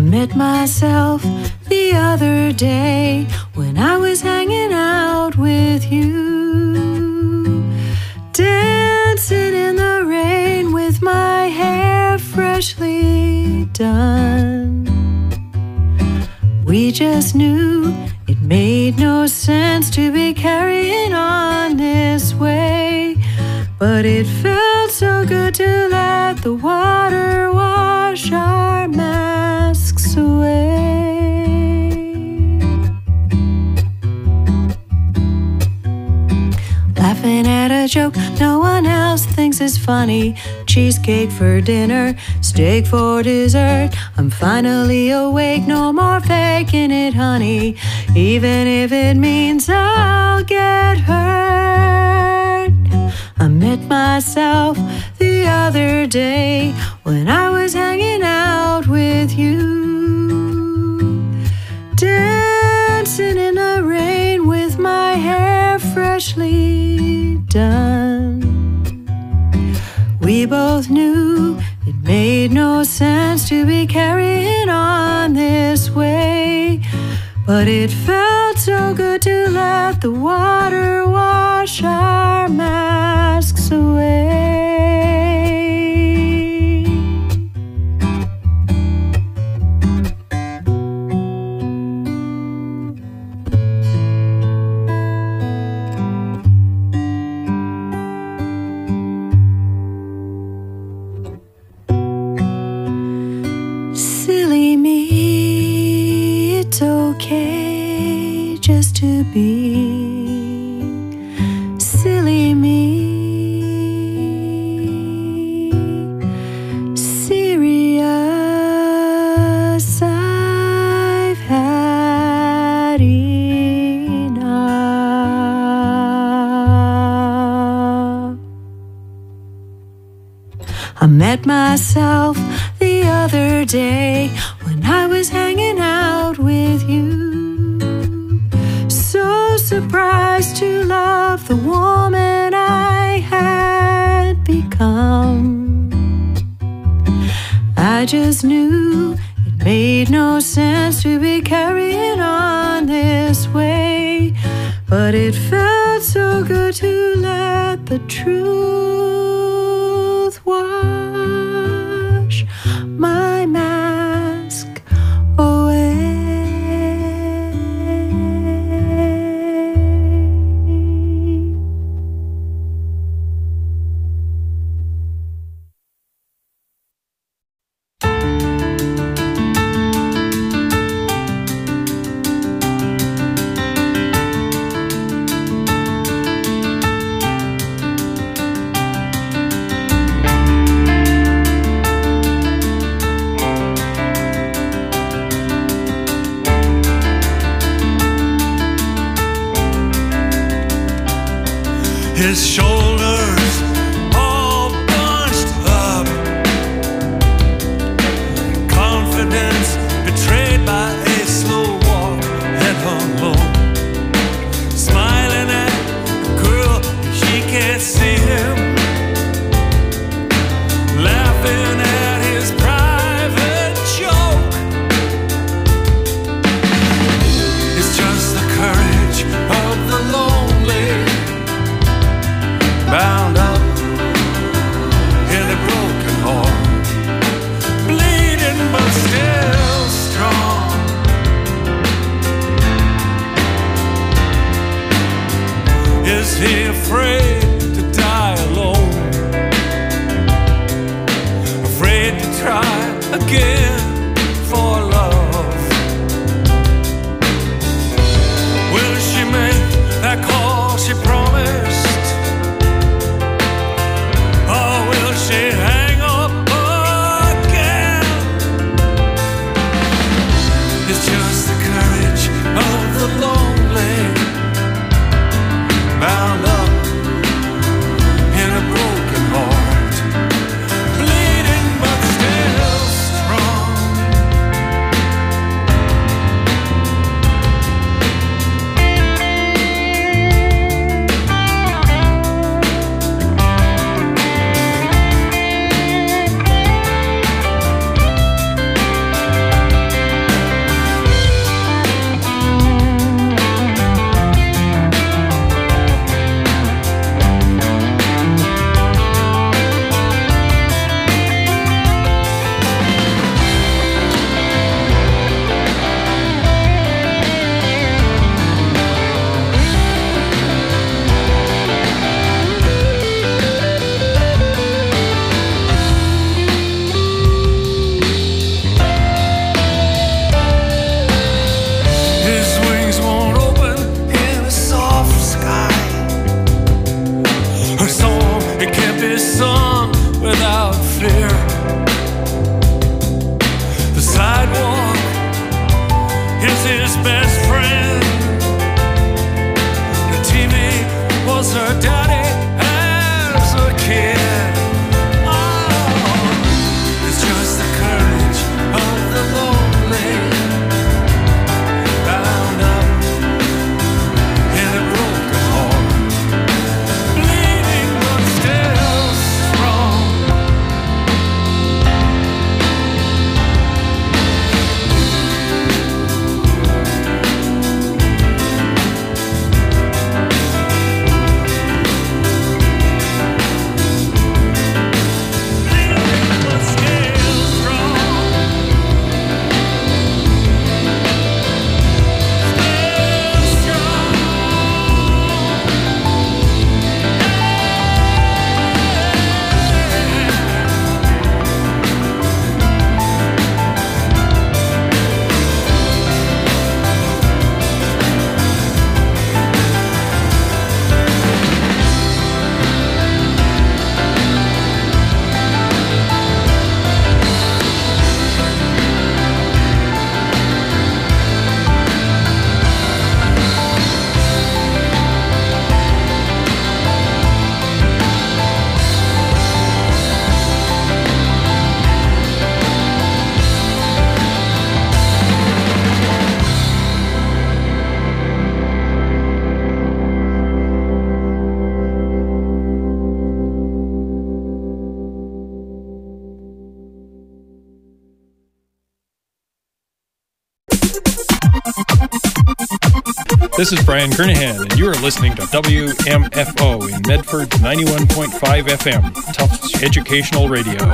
met myself the other day when I was hanging out with you, dancing in the rain with my hair freshly done. We just knew it made no sense to be carrying on this way, but it felt so good to let the water wash our masks away. Laughing at a joke no one else thinks is funny. Cheesecake for dinner, steak for dessert. I'm finally awake, no more faking it, honey, even if it means I'll get hurt. I met myself the other day when I was hanging out with you, dancing in the rain with my hair freshly done. We both knew it made no sense to be carrying on this way, but it felt so good to let the water wash our masks away. Silly me, it's okay just to be silly me. Serious, I've had enough. I met myself the other day when I was hanging out with you, so surprised to love the woman I had become. I just knew it made no sense to be carrying on this way, but it felt so good to let the truth wash my mask away. His shoulders all bunched up, confidence betrayed by a slow walk, head hung low, smiling at the girl, she can't see him, laughing at his private joke. It's just the courage of the lonely, bound up in a broken heart, bleeding but still strong. Is he afraid to die alone? Afraid to try again for love? Will she make that call she promised? She hang up again? It's just the courage of the lonely, bound up in a broken heart, bleeding but still strong. This is Brian Kernahan, and you are listening to WMFO in Medford 91.5 FM, Tufts Educational Radio.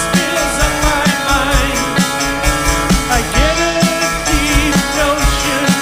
I get a deep notion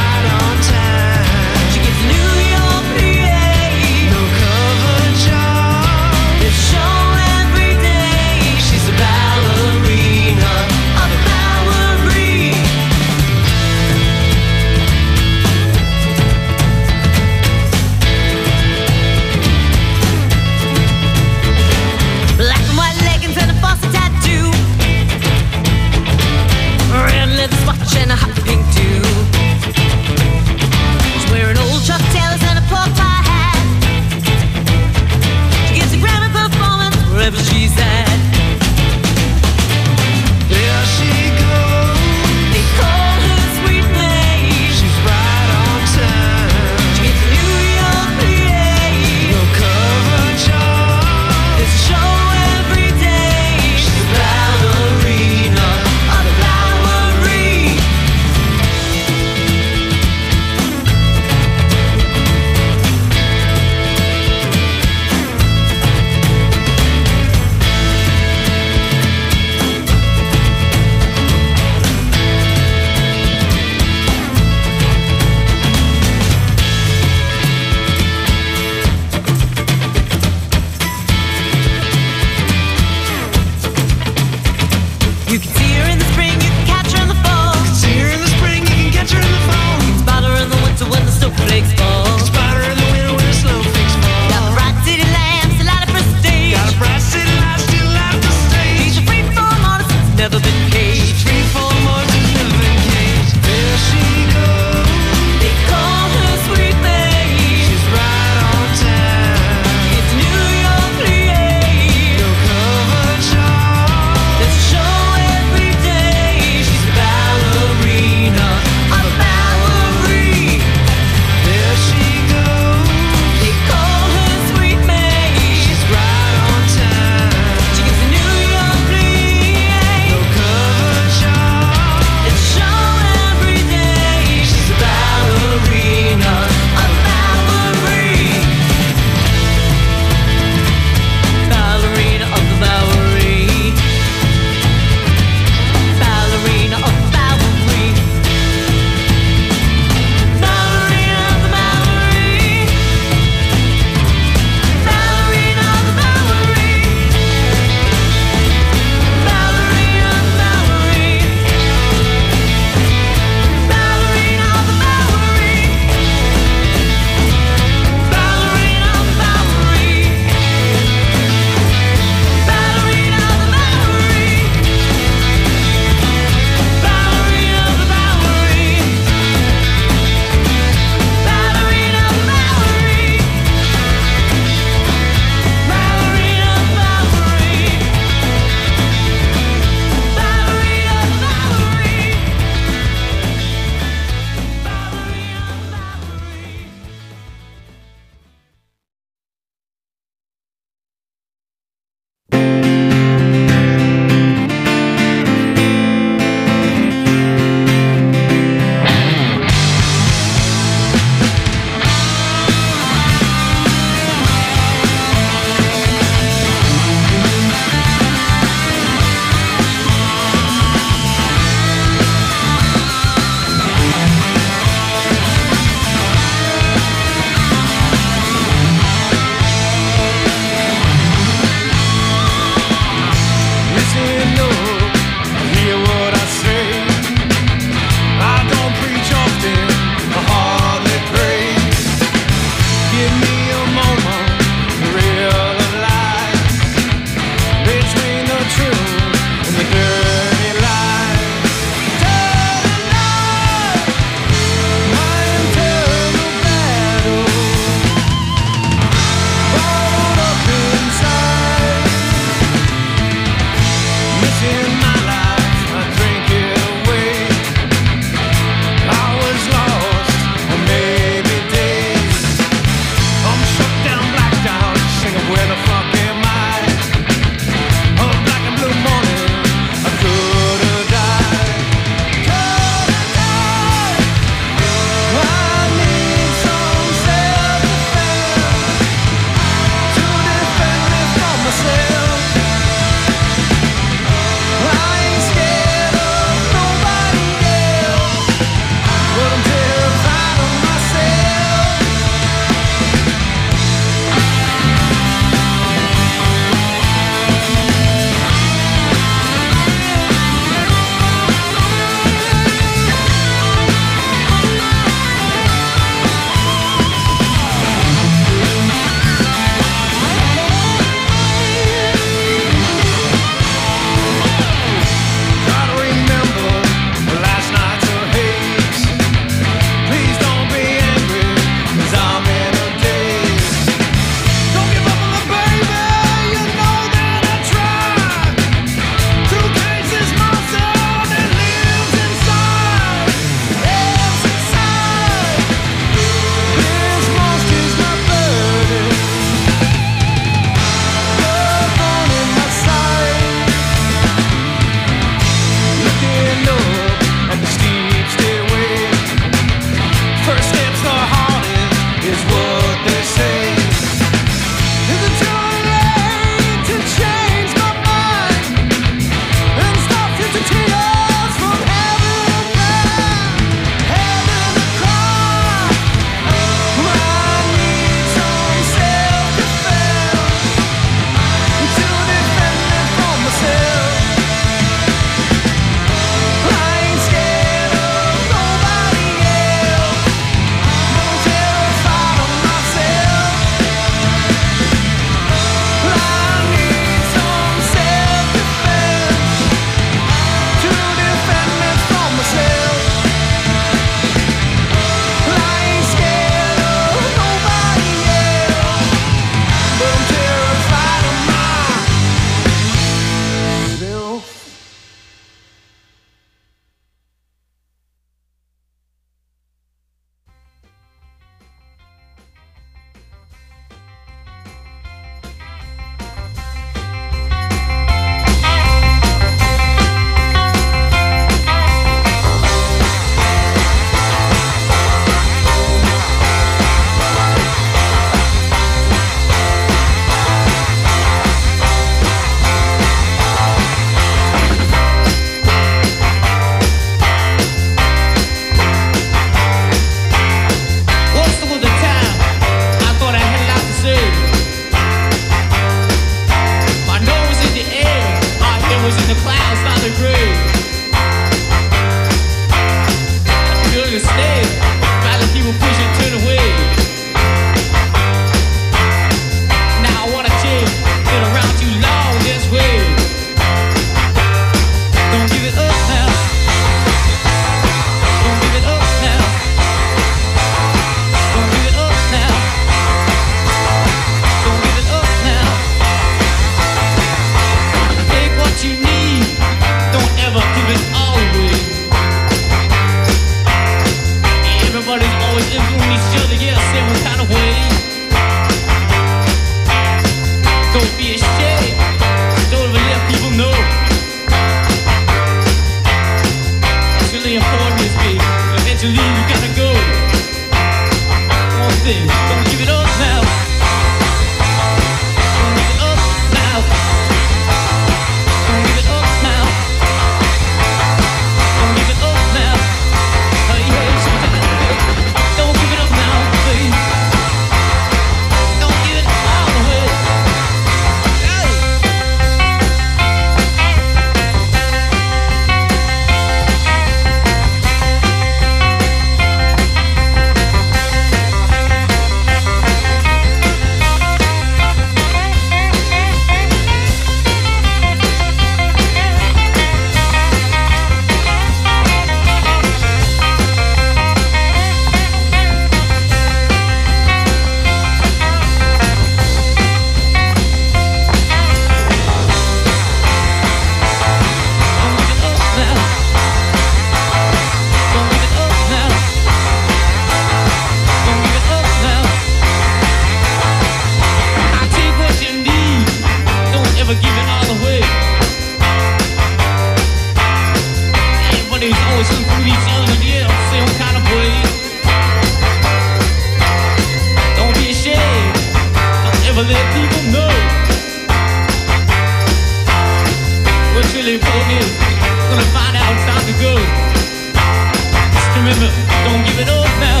Remember, don't give it up now.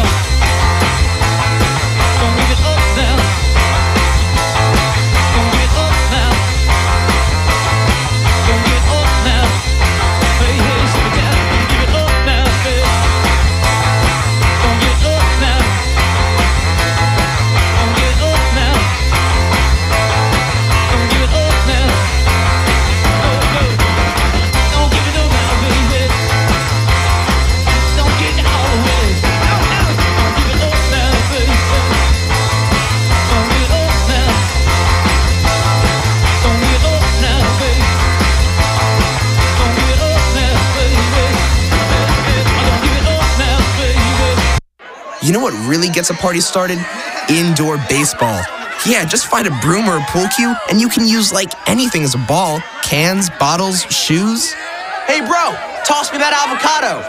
Don't give it up now. Don't give it up now. Don't give it up now. Hey, hey, slow down. Don't give it up now, hey. Don't give it up now. Don't give it up now. Don't give it up now. Oh, no. Don't give it up now, baby. Don't get out of the way. No, no. Don't give it up now, baby. Don't give it up now. Don't give it up now, baby. Don't give it up now, baby. Don't give it up now, baby. You know what really gets a party started? Indoor baseball. Yeah, just find a broom or a pool cue, and you can use like anything as a ball. Cans, bottles, shoes. Hey bro, toss me that avocado.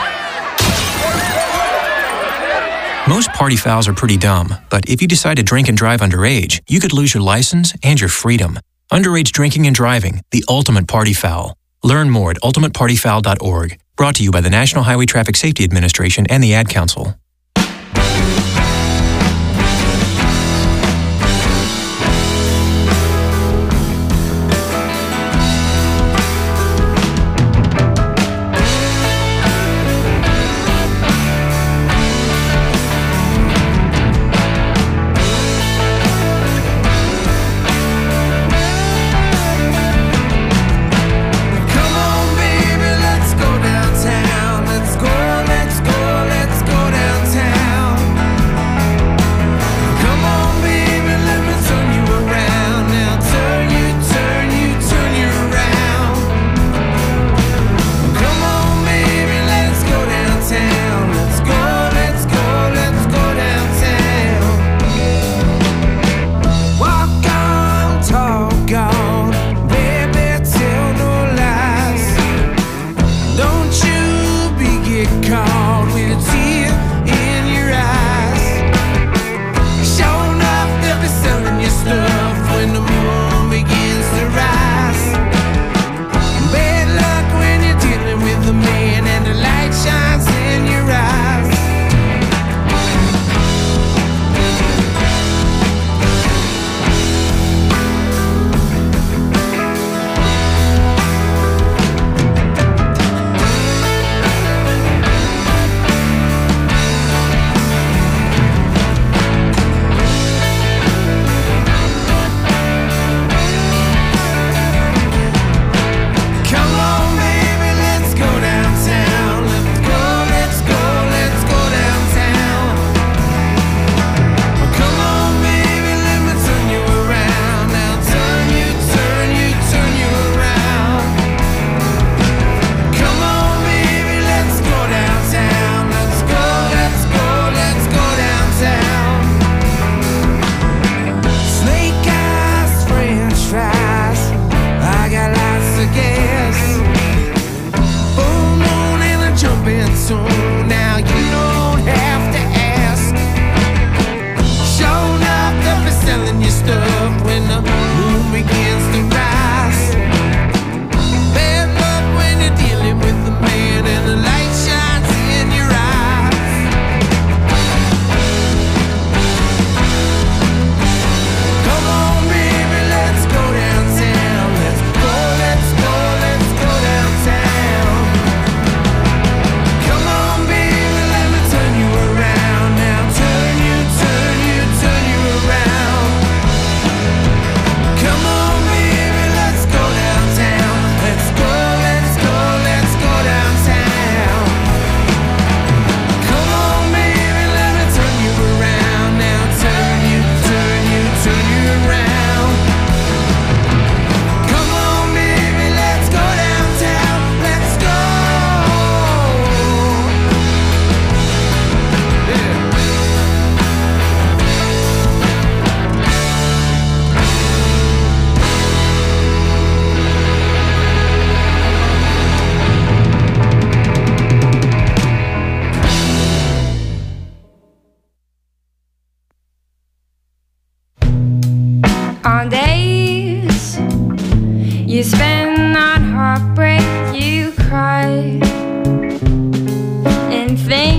Most party fouls are pretty dumb, but if you decide to drink and drive underage, you could lose your license and your freedom. Underage drinking and driving, the ultimate party foul. Learn more at ultimatepartyfoul.org. Brought to you by the National Highway Traffic Safety Administration and the Ad Council. Come on, baby, let's go downtown. Let's go On days you spend on heartbreak, you cry and think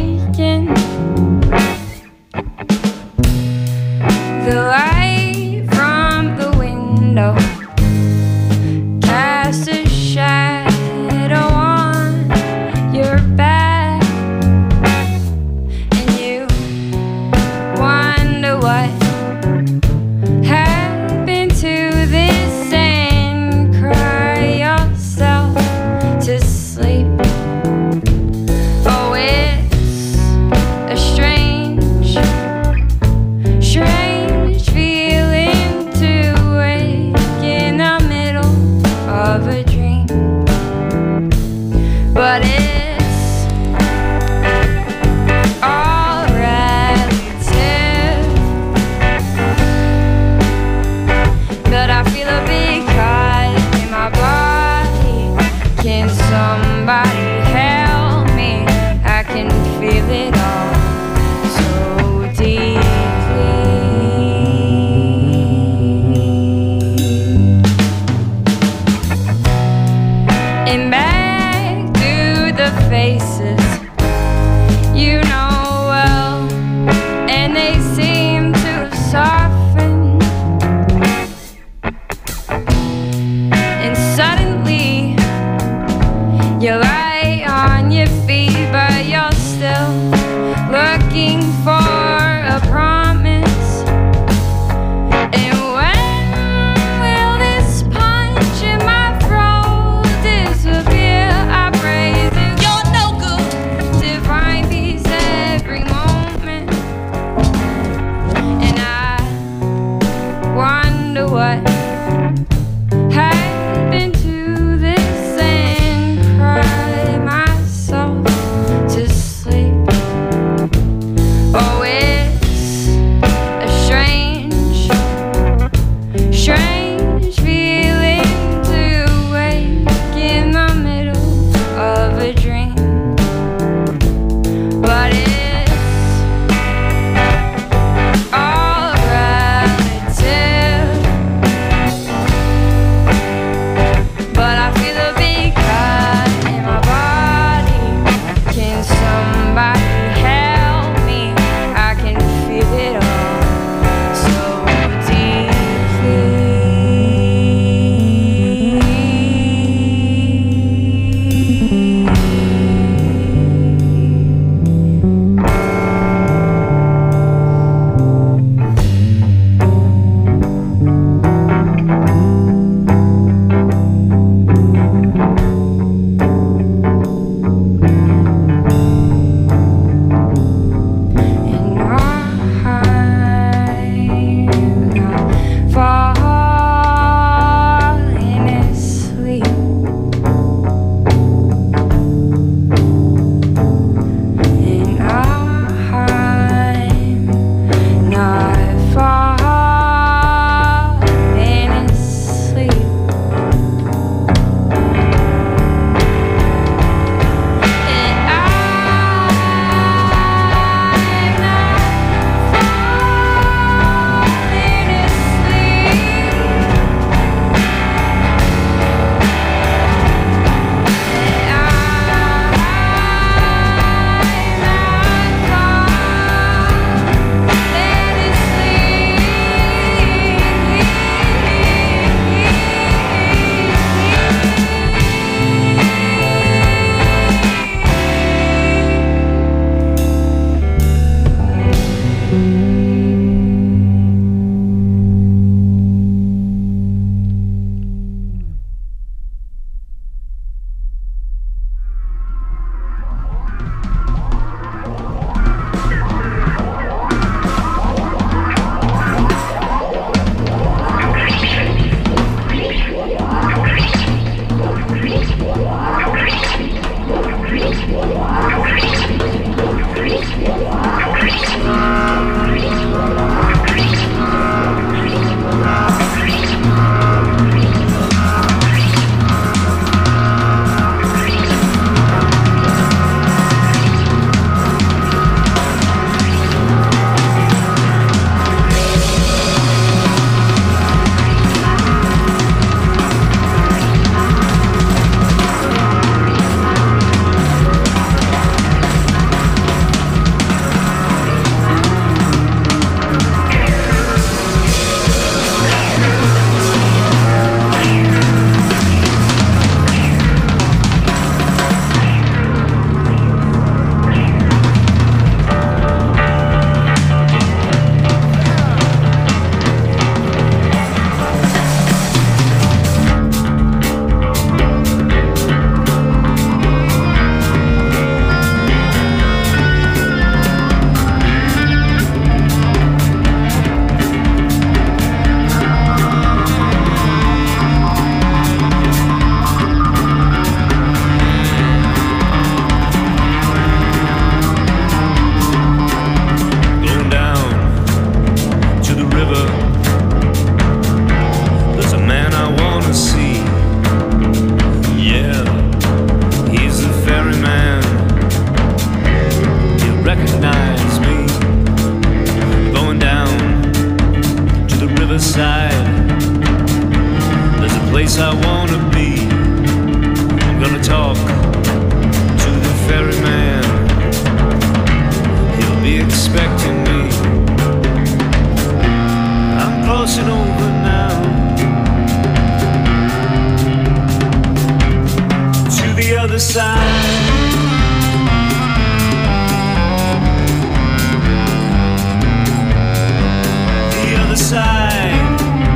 other side.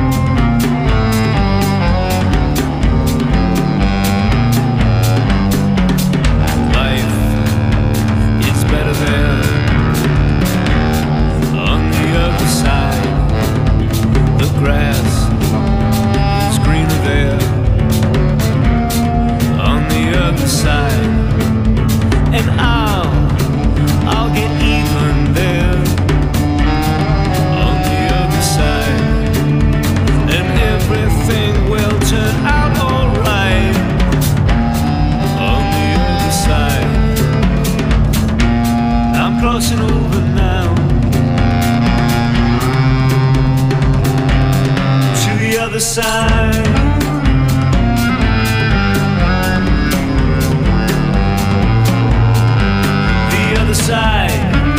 Life is better there on the other side. The grass is greener there on the other side. And I'll get even there on the other side. And everything will turn out alright on the other side. I'm crossing over now to the other side. Side.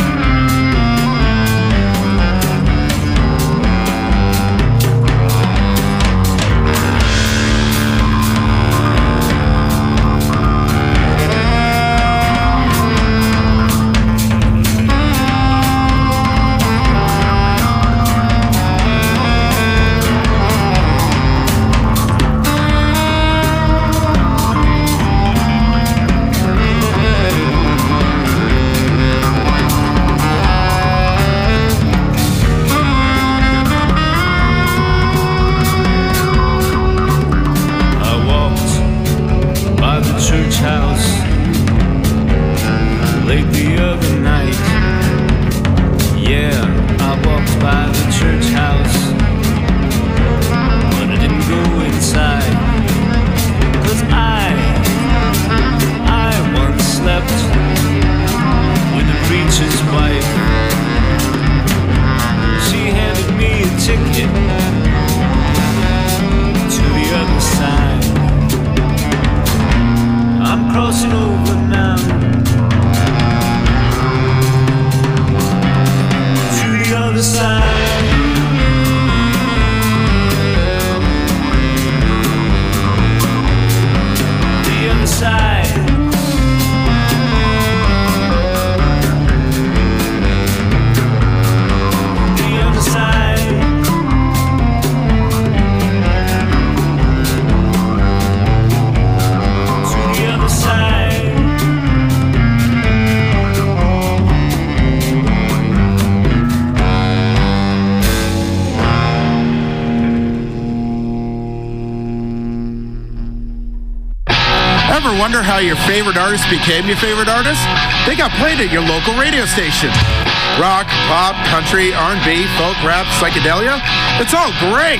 Wonder how your favorite artist became your favorite artist? They got played at your local radio station. Rock, pop, country, R&B, folk, rap, psychedelia. It's all great.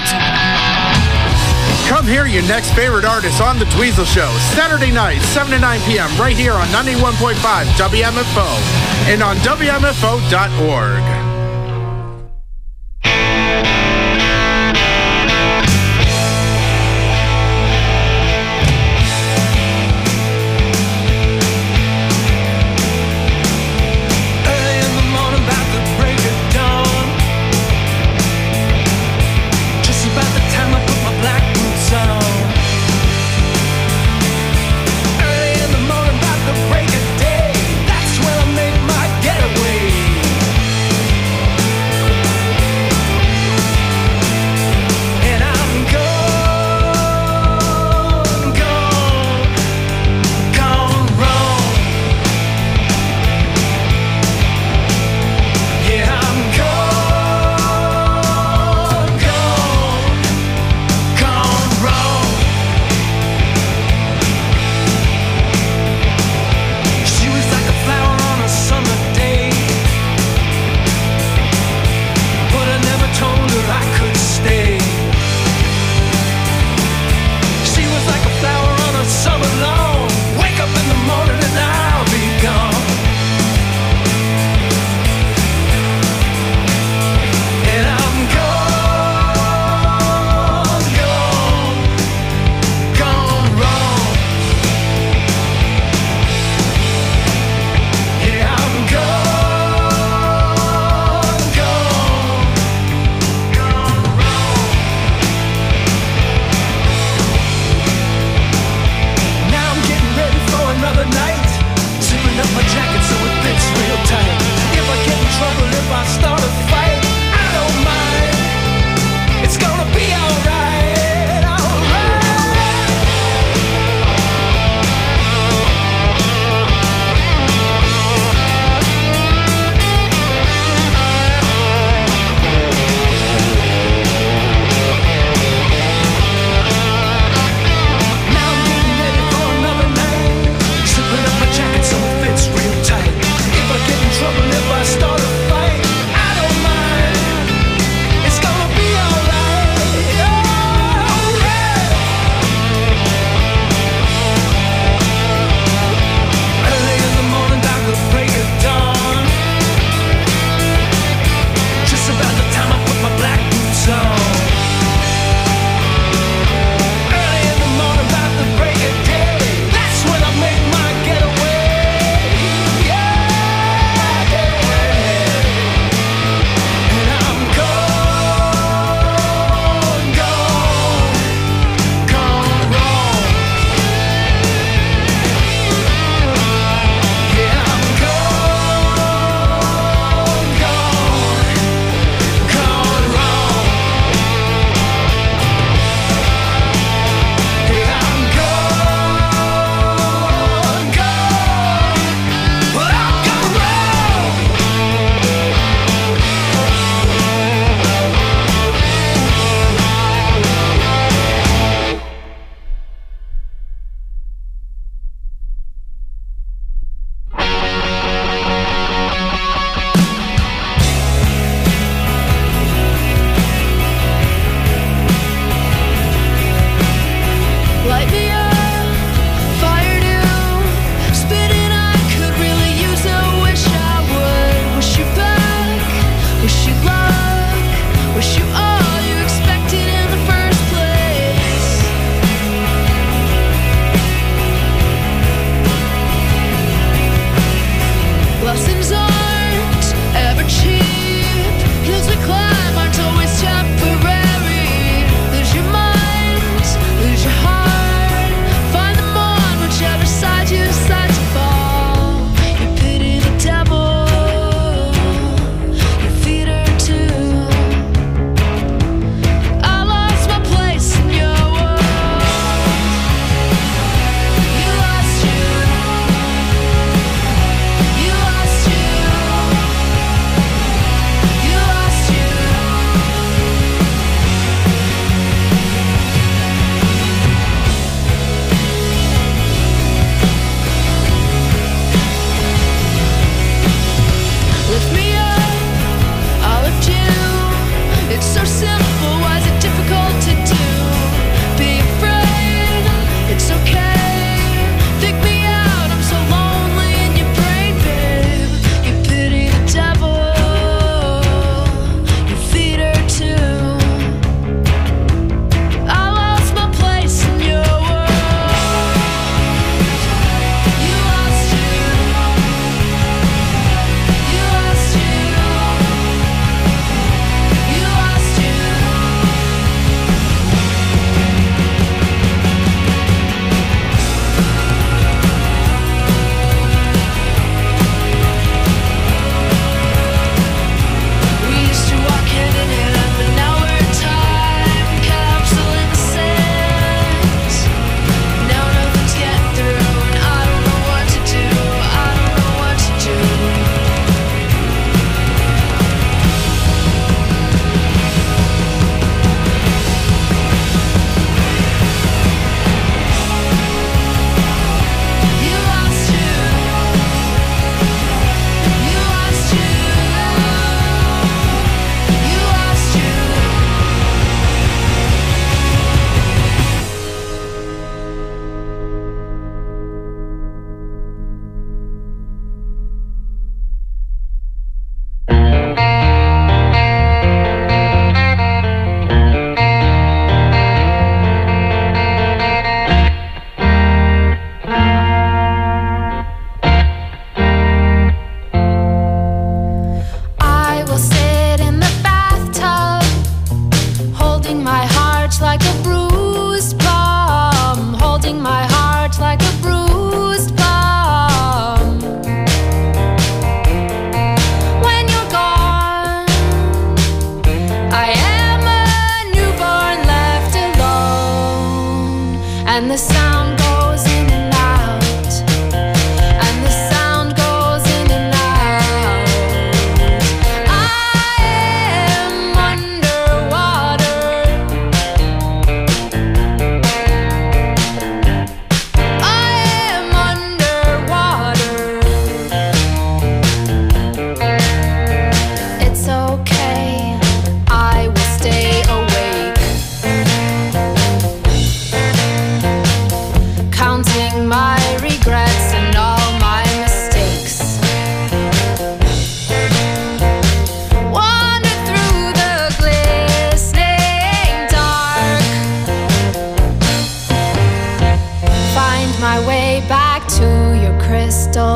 Come hear your next favorite artist on The Dweezil Show, Saturday night, 7 to 9 p.m. right here on 91.5 WMFO and on WMFO.org. Break of day, that's when I make my getaway.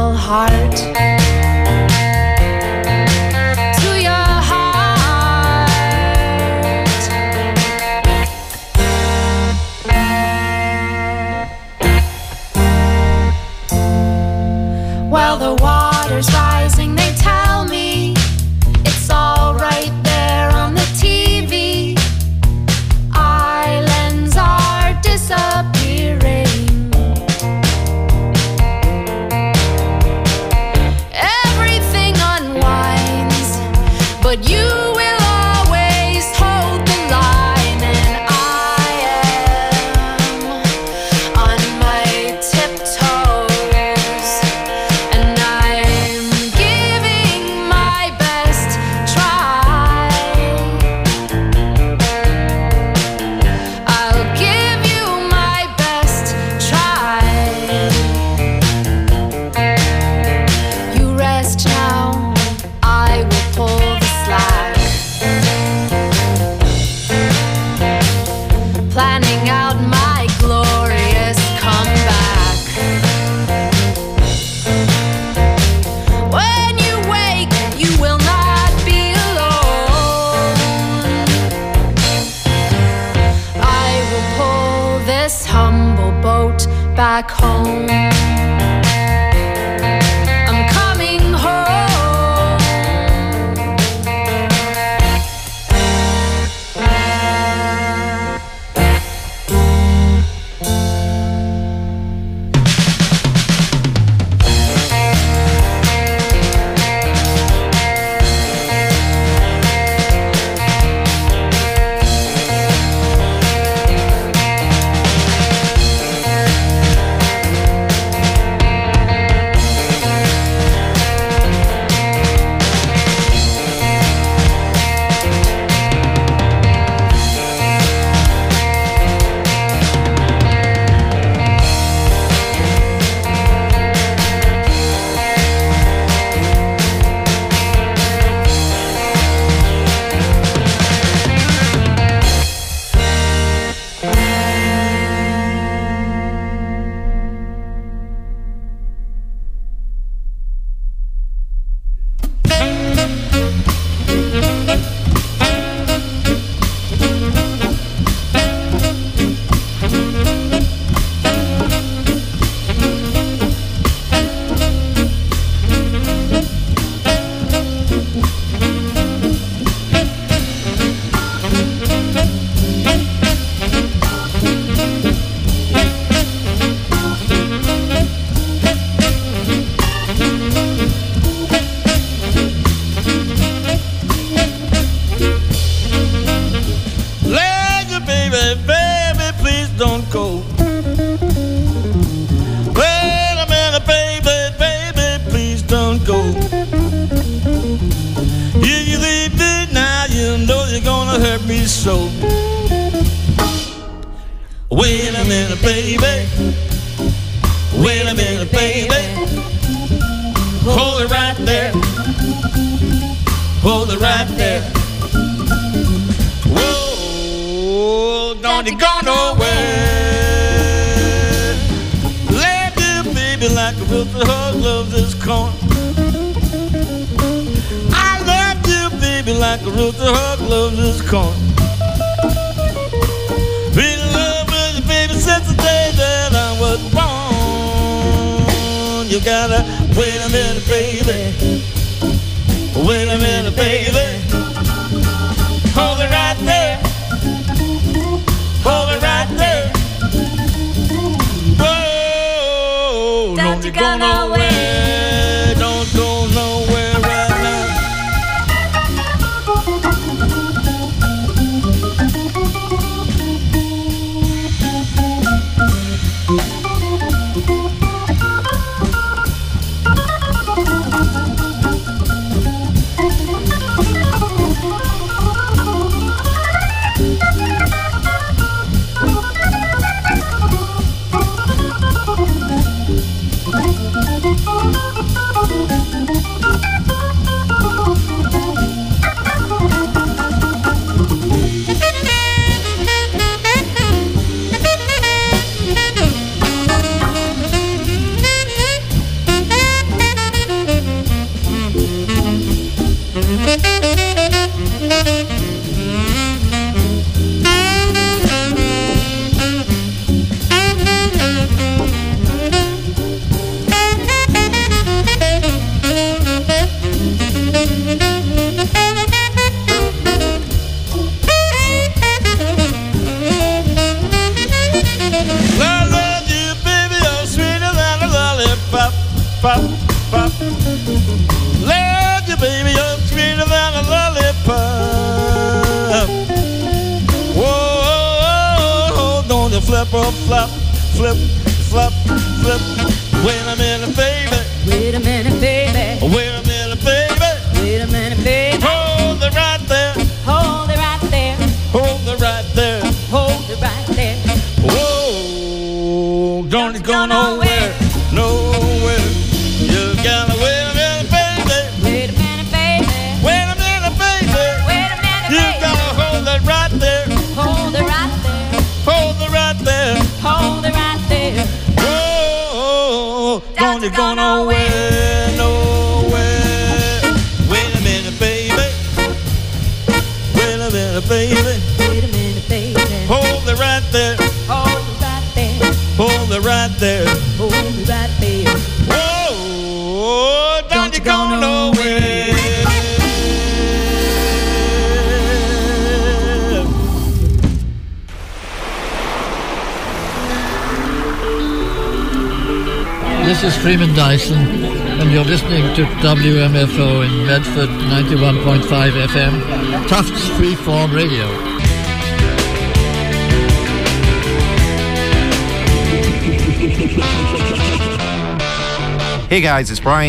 little heart to your heart. Well, the water's rising, they tell me. It's all right there on the TV. Islands are disappearing. Everything unwinds, but you will always hold the line. And I am on my tiptoes, and I'm giving my best try. I'll give you my best try. You rest now, I will pull the slack. Planning out my glorious comeback. When you wake, you will not be alone. I will pull this humble boat back home. I'm coming home. Lady, baby, baby, please don't go. Wait a minute, baby, baby, please don't go. If you leave me now, you know you're gonna hurt me so. Wait a minute, baby. Wait a minute, baby. Hold it right there. Hold it right there. Whoa, don't you go nowhere. Let me, baby, like a rooster hug loves this corn. I love you, baby, like a rooster hug loves this corn. Been in love with you, baby, since the day that I was born. You gotta wait a minute, baby. Wait a minute, baby. Hold it right there. Hold it right there. Whoa, don't you go nowhere. Don't go nowhere right now. Thank you. pop. Love you, baby, you're sweeter than a lollipop. Whoa, don't you flip or flop, flip, flop, flip. Wait a minute, baby. Wait a minute, baby. Wait a minute, baby. Wait a minute, baby. Hold it right there. Hold it right there. Hold it right there. Hold it right there. Whoa, don't go nowhere, nowhere. You gotta wait a minute, baby. Wait a minute, baby. Wait a minute, baby. Wait a minute, You baby. gotta hold it right there. Hold it right there. Hold it right there. Hold it right there. Whoa, don't you go nowhere, nowhere. Wait a minute, baby. Wait a minute, baby. Wait a minute, baby. Hold it right there. Hold it right there. Hold it right there. Hold it right there. Whoa, don't you go nowhere. This is Freeman Dyson, and you're listening to WMFO in Medford 91.5 FM, Tufts Freeform Radio. Hey guys, it's Brian